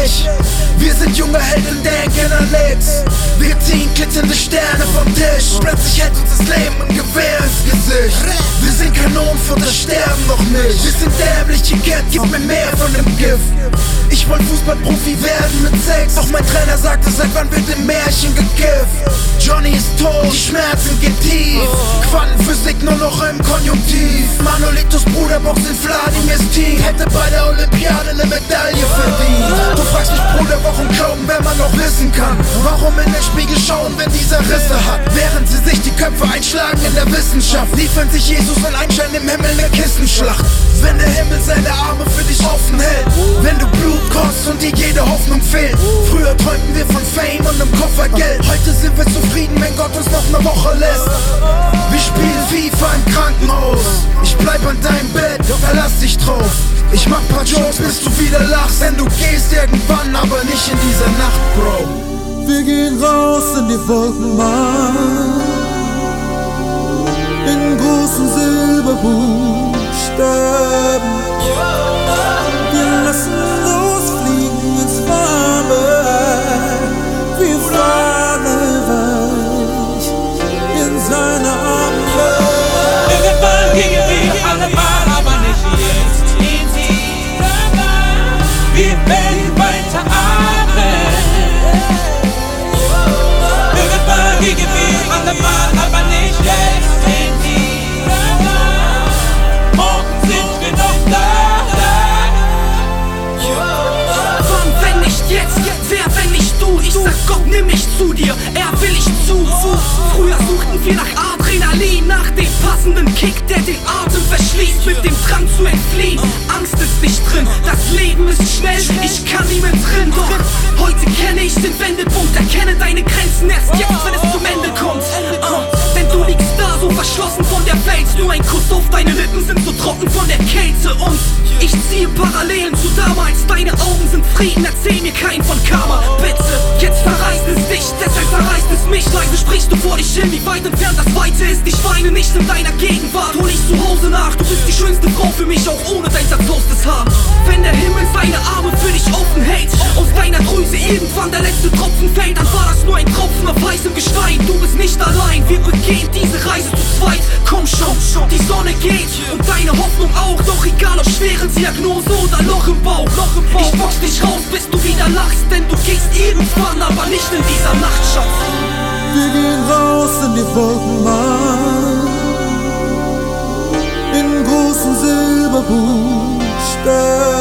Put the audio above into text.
Licht. Wir sind junge Helden, denken an nichts. Wir ziehen glitzernde Sterne vom Tisch. Plötzlich hält uns das Leben ein Gewehr ins Gesicht. Wir sind Kanonenfutter, sterben noch nicht. Wir sind dämliche Kid, gib mir mehr von dem Gift. Ich wollte Fußballprofi werden mit Sex, doch mein Trainer sagte, seit wann wird im Märchen gekifft? Johnny ist tot, die Schmerzen gehen tief. Quantenphysik nur noch im Konjunktiv. Manolitos Bruderbox in Vladimirs Team hätte bei der Olympiade eine Medaille verdient. Du fragst mich, Bruder, warum glauben, wenn man noch wissen kann? Warum in den Spiegel schauen, wenn dieser Risse hat? Während sie sich die Köpfe einschlagen in der Wissenschaft, liefern sich Jesus und Einstein im Himmel eine Kissenschlacht. Wenn der Himmel seine Arme für dich offen hält, wenn du Blut kostest und dir jede Hoffnung fehlt. Früher träumten wir von Fame und einem Koffer Geld. Heute sind wir zufrieden, wenn Gott uns noch eine Woche lässt. Wir spielen FIFA im Krankenhaus. Ich bleib an deinem Bett, verlass dich drauf. Ich mach paar Jokes, bis du wieder lachst, denn du gehst irgendwann, aber nicht in dieser Nacht, Bro. Wir gehen raus in die Wolken, Mann, in großen Silberbuchstaben. Wir lassen losfliegen ins Warme. Wir fahren weich in seine Arme. Irgendwann gingen wir alle mal, aber nicht jetzt. Wir werden weiter atmen. Irgendwann gingen wir alle mal, aber nicht jetzt. Morgen sind wir noch da. Wann, wenn nicht jetzt? Wer, wenn nicht du? Ich sag Gott, nimm mich zu dir, er will ich zu. Früher suchten wir nach Adrenalin, nach dem passenden Kick, der den Atem verschließt, mit dem Drang zu entfliehen. Angst ist nicht drin, das Leben ist schnell, ich kann nie mehr drin. Doch heute kenne ich den Wendepunkt, erkenne deine Grenzen erst jetzt, wenn es zum Ende kommt. Denn du liegst da so verschlossen von der Welt, nur ein Kuss auf deine Lippen sind so trocken von der Kälte. Und ich ziehe Parallelen zu damals, deine Augen sind Frieden, erzähl mir kein von Karma, bitte. Jetzt verreißt es dich, deshalb verreißt es mich. Leise sprichst du vor dich hin, wie weit entfernt das Weite ist. Ich weine nicht in deiner Gegenwart, hol ich zu Hause nach. Du bist die schönste Frau für mich, auch ohne dein zerzaustes Haar. Wenn der Himmel seine Arme für dich offen hält, aus deiner Drüse irgendwann der letzte Tropfen fällt, dann war das nur ein Tropfen auf heißem Gestein. Du bist nicht allein, wir begehen diese Reise zu zweit. Komm schon, die Sonne geht und deine Hoffnung auch. Doch egal ob schwere Diagnose oder Loch im Bauch, ich box dich raus, bis du wieder lachst, denn du gehst irgendwann, aber nicht in dieser Nacht, Schatz. Wir gehen raus in die Wolken, Mann, in großen Silberbuchstaben.